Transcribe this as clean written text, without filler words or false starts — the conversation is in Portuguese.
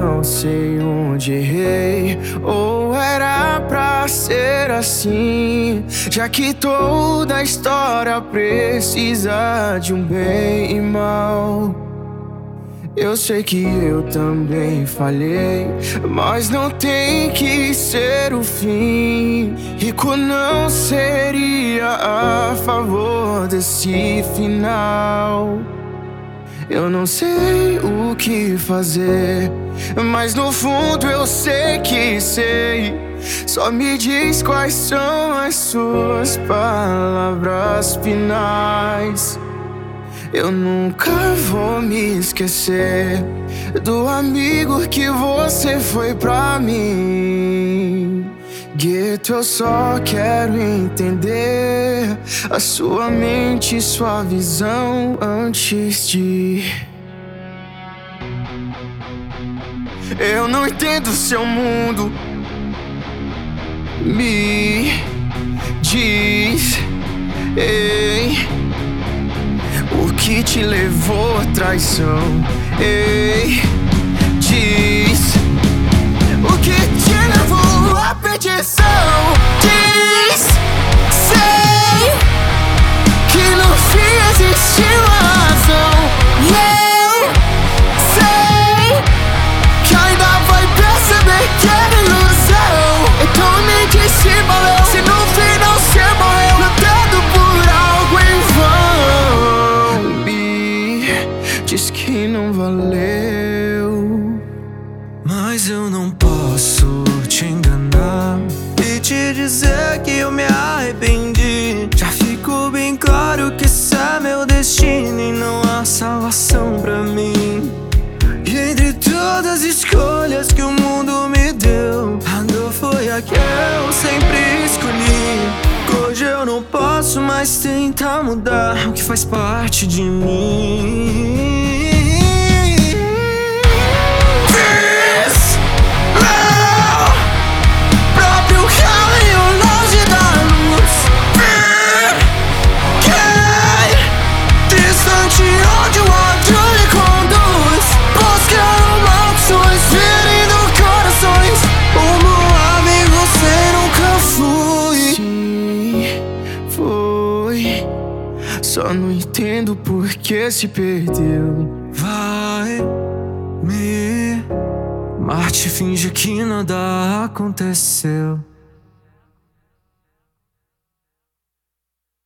não sei onde errei, ou era pra ser assim, já que toda história precisa de um bem e mal. Eu sei que eu também falhei, mas não tem que ser o fim. Rico não seria a favor desse final. Eu não sei o que fazer, mas no fundo eu sei que sei. Só me diz quais são as suas palavras finais. Eu nunca vou me esquecer do amigo que você foi pra mim. Gueto, eu só quero entender a sua mente e sua visão antes de ir. Eu não entendo seu mundo. Me diz, ei, o que te levou à traição? Ei, diz, o que te levou à perdição? Diz, sei que no fim existe uma razão. E eu sei que ainda vai perceber que era ilusão. Então me diz se valeu, se no final você morreu lutando por algo em vão. Diz que não valeu, mas eu não posso te enganar e te dizer que eu me arrependi. Já ficou bem claro que esse é meu destino e não há salvação pra mim. E entre todas as escolhas que o mundo me deu, a dor foi a que eu sempre escolhi. Hoje eu não posso mais tentar mudar o que faz parte de mim. Fiz meu próprio caminho longe da luz. Fiquei distante onde o ódio me conduz, buscando maldições, ferindo corações. Como amigo você nunca fui. sim, foi. Só não entendo por que se perdeu. Vai me mate, finge que nada aconteceu.